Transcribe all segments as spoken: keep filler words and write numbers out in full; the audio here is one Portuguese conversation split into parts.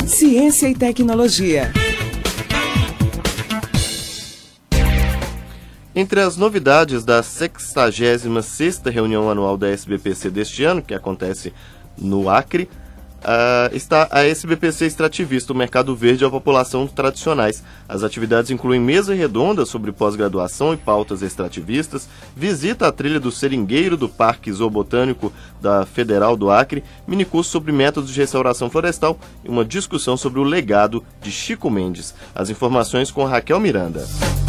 Ciência e tecnologia. Entre as novidades da sexagésima sexta reunião anual da S B P C deste ano, que acontece no Acre, uh, está a S B P C Extrativista, o mercado verde e a população tradicionais. As atividades incluem mesa redonda sobre pós-graduação e pautas extrativistas, visita à trilha do seringueiro do Parque Zoobotânico da Federal do Acre, minicurso sobre métodos de restauração florestal e uma discussão sobre o legado de Chico Mendes. As informações com Raquel Miranda.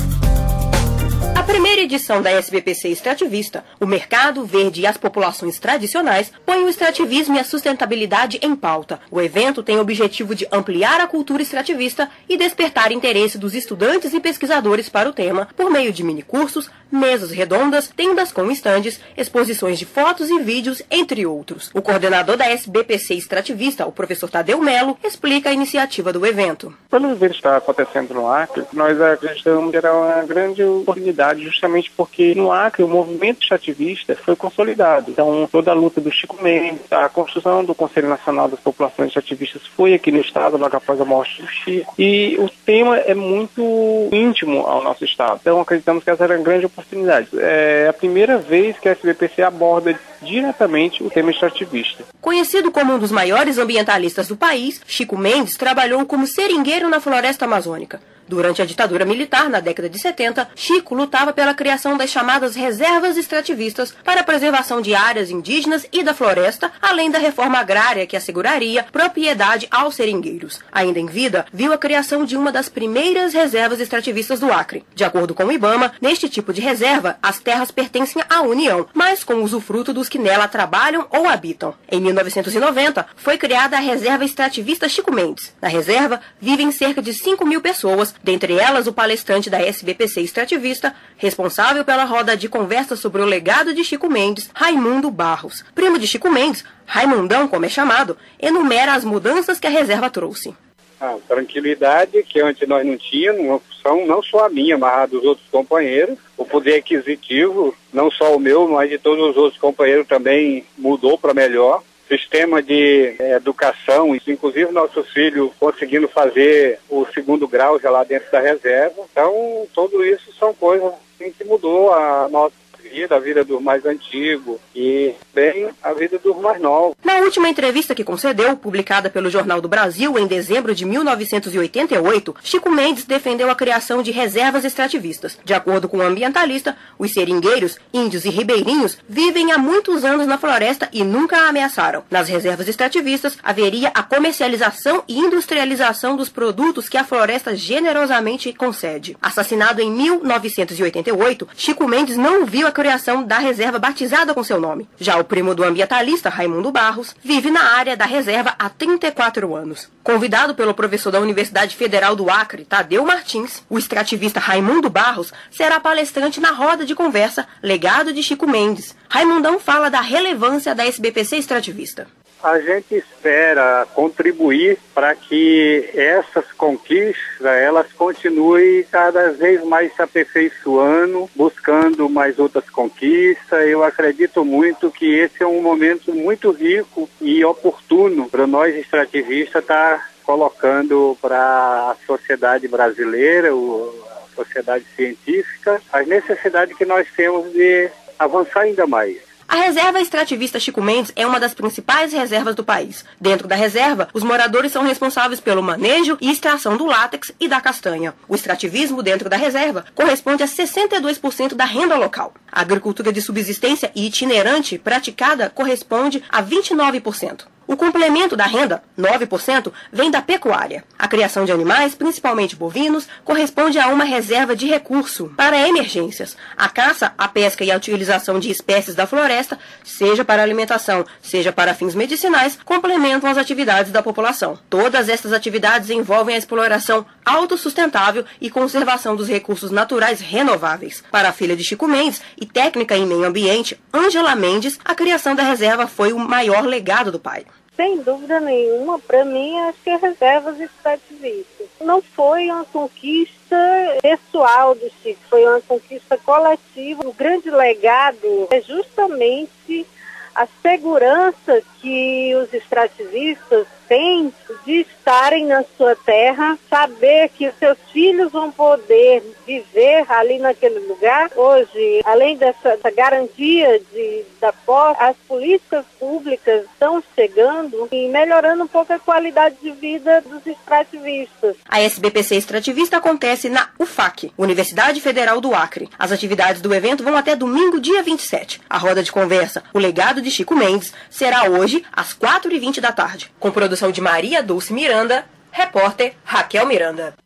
A primeira edição da S B P C Extrativista, o mercado verde e as populações tradicionais, põe o extrativismo e a sustentabilidade em pauta. O evento tem o objetivo de ampliar a cultura extrativista e despertar interesse dos estudantes e pesquisadores para o tema, por meio de minicursos, mesas redondas, tendas com estandes, exposições de fotos e vídeos, entre outros. O coordenador da S B P C Extrativista, o professor Tadeu Melo, explica a iniciativa do evento. Pelo evento que está acontecendo no Acre, nós acreditamos que era uma grande oportunidade, justamente porque no Acre o movimento extrativista foi consolidado. Então, toda a luta do Chico Mendes, a construção do Conselho Nacional das Populações Extrativistas foi aqui no estado, logo após a morte do Chico. E o tema é muito íntimo ao nosso estado. Então, acreditamos que essa era uma grande oportunidade. É a primeira vez que a S B P C aborda diretamente o tema extrativista. Conhecido como um dos maiores ambientalistas do país, Chico Mendes trabalhou como seringueiro na floresta amazônica. Durante a ditadura militar, na década de setenta, Chico lutava pela criação das chamadas reservas extrativistas para a preservação de áreas indígenas e da floresta, além da reforma agrária que asseguraria propriedade aos seringueiros. Ainda em vida, viu a criação de uma das primeiras reservas extrativistas do Acre. De acordo com o IBAMA, neste tipo de reserva, as terras pertencem à União, mas com usufruto dos que nela trabalham ou habitam. Em mil novecentos e noventa, foi criada a Reserva Extrativista Chico Mendes. Na reserva, vivem cerca de cinco mil pessoas, dentre elas o palestrante da S B P C Extrativista, responsável pela roda de conversa sobre o legado de Chico Mendes, Raimundo Barros. Primo de Chico Mendes, Raimundão, como é chamado, enumera as mudanças que a reserva trouxe. Ah, tranquilidade, que antes nós não tínhamos, uma função não só a minha, mas a dos outros companheiros. O poder aquisitivo, não só o meu, mas de todos os outros companheiros também mudou para melhor. Sistema de é, educação, inclusive nossos filhos conseguindo fazer o segundo grau já lá dentro da reserva. Então, tudo isso são coisas assim, que mudou a nossa vida, a vida dos mais antigos e bem a vida dos mais novos. Na última entrevista que concedeu, publicada pelo Jornal do Brasil em dezembro de mil novecentos e oitenta e oito, Chico Mendes defendeu a criação de reservas extrativistas. De acordo com o ambientalista, os seringueiros, índios e ribeirinhos vivem há muitos anos na floresta e nunca a ameaçaram. Nas reservas extrativistas, haveria a comercialização e industrialização dos produtos que a floresta generosamente concede. Assassinado em mil novecentos e oitenta e oito, Chico Mendes não viu a criação da reserva batizada com seu nome. Já o primo do ambientalista, Raimundo Barros, vive na área da reserva há trinta e quatro anos. Convidado pelo professor da Universidade Federal do Acre, Tadeu Martins, o extrativista Raimundo Barros será palestrante na roda de conversa Legado de Chico Mendes. Raimundão fala da relevância da S B P C Extrativista. A gente espera contribuir para que essas conquistas, elas continuem cada vez mais se aperfeiçoando, buscando mais outras conquistas. Eu acredito muito que esse é um momento muito rico e oportuno para nós extrativistas estar colocando para a sociedade brasileira, a sociedade científica, as necessidades que nós temos de avançar ainda mais. A reserva extrativista Chico Mendes é uma das principais reservas do país. Dentro da reserva, os moradores são responsáveis pelo manejo e extração do látex e da castanha. O extrativismo dentro da reserva corresponde a sessenta e dois por cento da renda local. A agricultura de subsistência e itinerante praticada corresponde a vinte e nove por cento. O complemento da renda, nove por cento, vem da pecuária. A criação de animais, principalmente bovinos, corresponde a uma reserva de recurso para emergências. A caça, a pesca e a utilização de espécies da floresta, seja para alimentação, seja para fins medicinais, complementam as atividades da população. Todas estas atividades envolvem a exploração autossustentável e conservação dos recursos naturais renováveis. Para a filha de Chico Mendes e técnica em meio ambiente, Ângela Mendes, a criação da reserva foi o maior legado do pai. Sem dúvida nenhuma, para mim, acho que é reservas extrativistas. Não foi uma conquista pessoal do Chico, foi uma conquista coletiva. O grande legado é justamente a segurança que os extrativistas contente de estarem na sua terra, saber que os seus filhos vão poder viver ali naquele lugar. Hoje, além dessa, dessa garantia de, da posse, as políticas públicas estão chegando e melhorando um pouco a qualidade de vida dos extrativistas. A S B P C Extrativista acontece na U F A C, Universidade Federal do Acre. As atividades do evento vão até domingo, dia vinte e sete. A roda de conversa, O Legado de Chico Mendes, será hoje às quatro e vinte da tarde. Com produção de Maria Dulce Miranda, repórter Raquel Miranda.